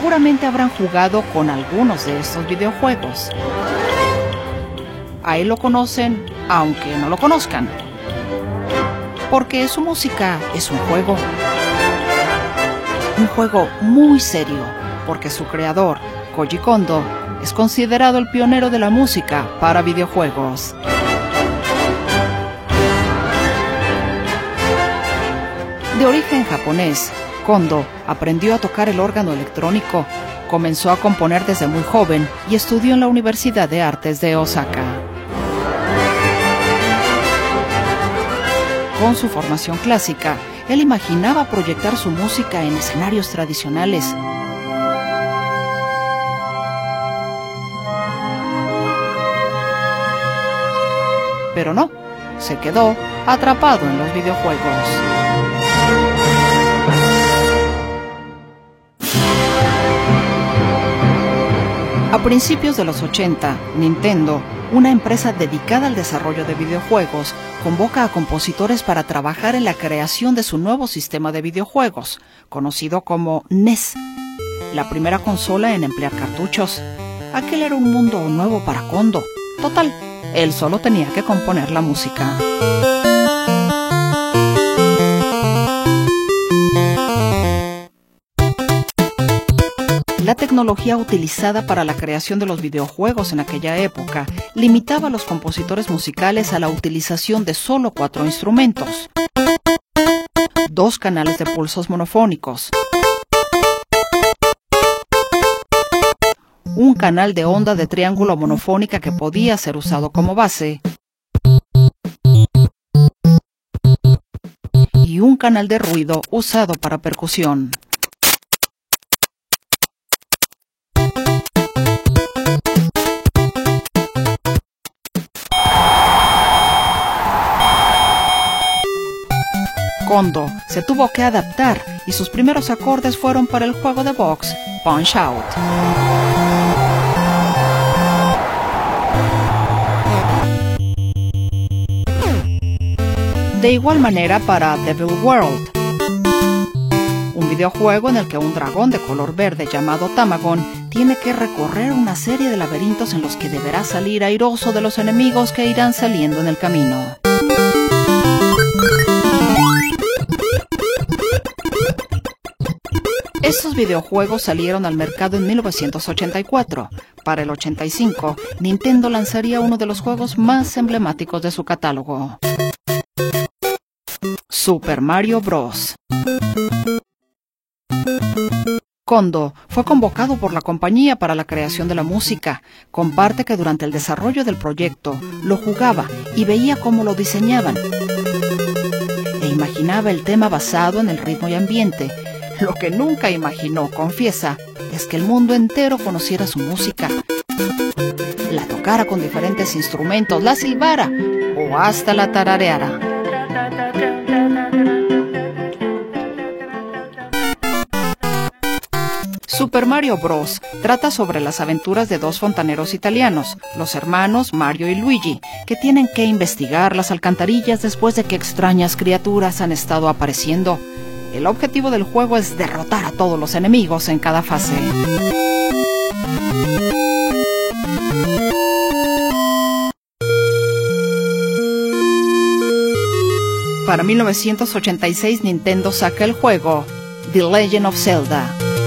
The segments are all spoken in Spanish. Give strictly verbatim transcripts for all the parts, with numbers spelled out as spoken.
seguramente habrán jugado con algunos de estos videojuegos. A él lo conocen, aunque no lo conozcan, porque su música es un juego. Un juego muy serio, porque su creador, Koji Kondo, es considerado el pionero de la música para videojuegos. De origen japonés, Kondo aprendió a tocar el órgano electrónico, comenzó a componer desde muy joven y estudió en la Universidad de Artes de Osaka. Con su formación clásica, él imaginaba proyectar su música en escenarios tradicionales. Pero no, se quedó atrapado en los videojuegos. A principios de los ochenta, Nintendo, una empresa dedicada al desarrollo de videojuegos, convoca a compositores para trabajar en la creación de su nuevo sistema de videojuegos, conocido como N E S, la primera consola en emplear cartuchos. Aquel era un mundo nuevo para Kondo. Total, él solo tenía que componer la música. La tecnología utilizada para la creación de los videojuegos en aquella época limitaba a los compositores musicales a la utilización de solo cuatro instrumentos, dos canales de pulsos monofónicos, un canal de onda de triángulo monofónica que podía ser usado como base y un canal de ruido usado para percusión. Kondo se tuvo que adaptar y sus primeros acordes fueron para el juego de box Punch-Out. De igual manera para Devil World, un videojuego en el que un dragón de color verde llamado Tamagon tiene que recorrer una serie de laberintos en los que deberá salir airoso de los enemigos que irán saliendo en el camino. Estos videojuegos salieron al mercado en mil novecientos ochenta y cuatro. Para el ochenta y cinco, Nintendo lanzaría uno de los juegos más emblemáticos de su catálogo: Super Mario Bros. Kondo fue convocado por la compañía para la creación de la música. Comparte que durante el desarrollo del proyecto lo jugaba y veía cómo lo diseñaban. E imaginaba el tema basado en el ritmo y ambiente. Lo que nunca imaginó, confiesa, es que el mundo entero conociera su música, la tocara con diferentes instrumentos, la silbara o hasta la tarareara. Super Mario Bros. Trata sobre las aventuras de dos fontaneros italianos, los hermanos Mario y Luigi, que tienen que investigar las alcantarillas después de que extrañas criaturas han estado apareciendo. El objetivo del juego es derrotar a todos los enemigos en cada fase. Para mil novecientos ochenta y seis, Nintendo saca el juego The Legend of Zelda.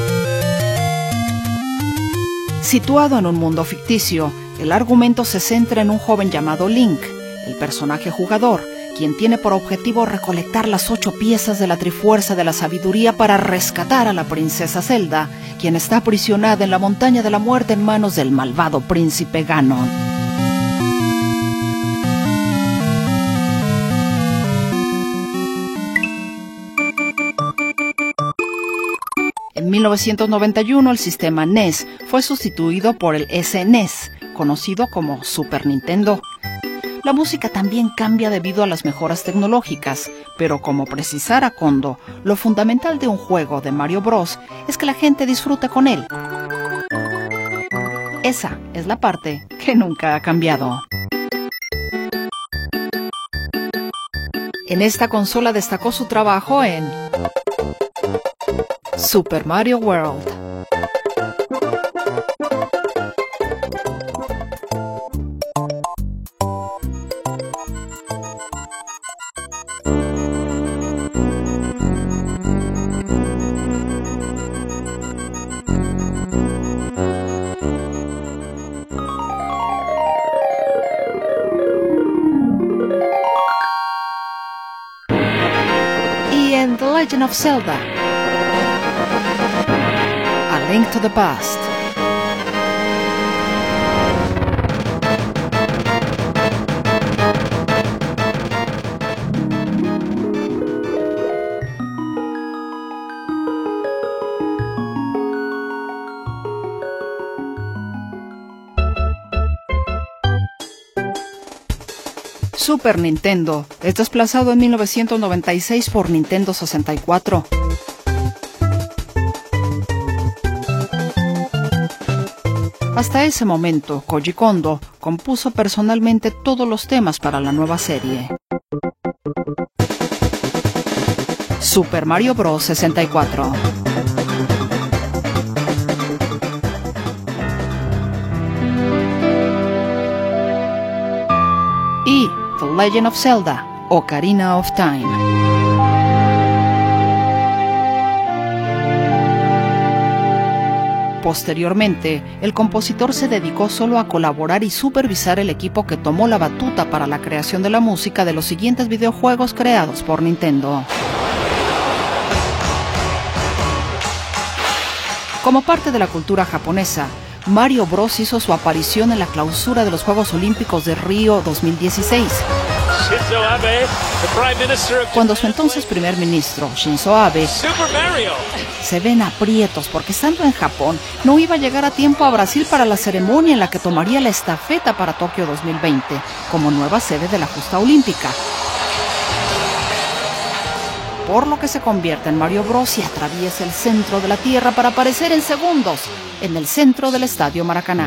Situado en un mundo ficticio, el argumento se centra en un joven llamado Link, el personaje jugador, quien tiene por objetivo recolectar las ocho piezas de la Trifuerza de la Sabiduría para rescatar a la princesa Zelda, quien está aprisionada en la Montaña de la Muerte en manos del malvado príncipe Ganon. En mil novecientos noventa y uno, el sistema N E S fue sustituido por el S N E S, conocido como Super Nintendo. La música también cambia debido a las mejoras tecnológicas, pero como precisara Kondo, lo fundamental de un juego de Mario Bros. Es que la gente disfrute con él. Esa es la parte que nunca ha cambiado. En esta consola destacó su trabajo en Super Mario World. Legend of Zelda: A Link to the Past. Super Nintendo es desplazado en mil novecientos noventa y seis por Nintendo sesenta y cuatro. Hasta ese momento, Koji Kondo compuso personalmente todos los temas para la nueva serie. Super Mario Bros. sesenta y cuatro. Y The Legend of Zelda: Ocarina of Time. Posteriormente, el compositor se dedicó solo a colaborar y supervisar el equipo que tomó la batuta para la creación de la música de los siguientes videojuegos creados por Nintendo. Como parte de la cultura japonesa, Mario Bros. Hizo su aparición en la clausura de los Juegos Olímpicos de Río dos mil dieciséis. Cuando su entonces primer ministro, Shinzo Abe, se ven aprietos porque estando en Japón no iba a llegar a tiempo a Brasil para la ceremonia en la que tomaría la estafeta para Tokio dos mil veinte como nueva sede de la justa olímpica. Por lo que se convierte en Mario Bros. Y atraviesa el centro de la Tierra para aparecer en segundos en el centro del Estadio Maracaná.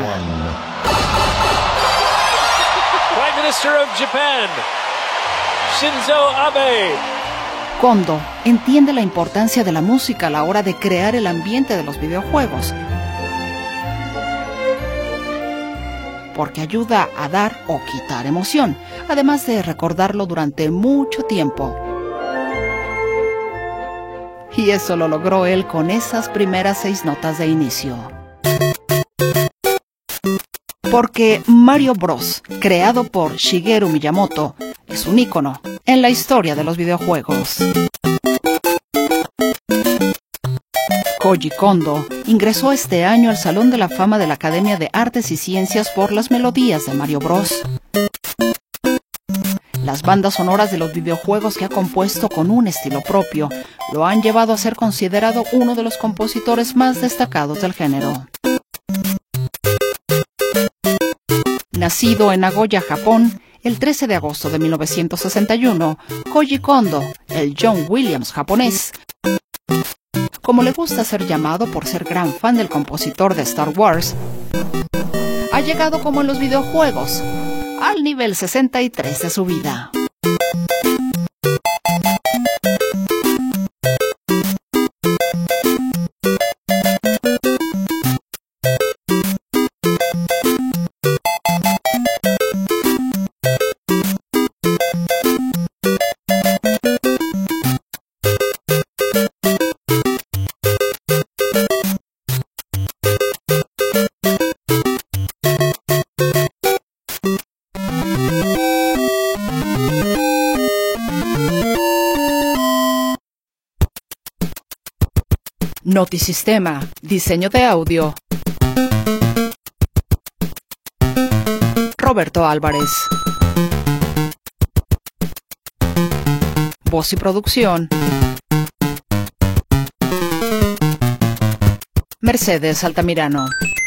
Prime Minister of Japan, Shinzo Abe. Kondo entiende la importancia de la música a la hora de crear el ambiente de los videojuegos, porque ayuda a dar o quitar emoción, además de recordarlo durante mucho tiempo. Y eso lo logró él con esas primeras seis notas de inicio. Porque Mario Bros., creado por Shigeru Miyamoto, es un ícono en la historia de los videojuegos. Koji Kondo ingresó este año al Salón de la Fama de la Academia de Artes y Ciencias por las melodías de Mario Bros. Las bandas sonoras de los videojuegos que ha compuesto con un estilo propio lo han llevado a ser considerado uno de los compositores más destacados del género. Nacido en Nagoya, Japón, el trece de agosto de mil novecientos sesenta y uno, Koji Kondo, el John Williams japonés, como le gusta ser llamado por ser gran fan del compositor de Star Wars, ha llegado como en los videojuegos al nivel sesenta y tres de su vida. Notisistema, diseño de audio, Roberto Álvarez. Voz y producción, Mercedes Altamirano.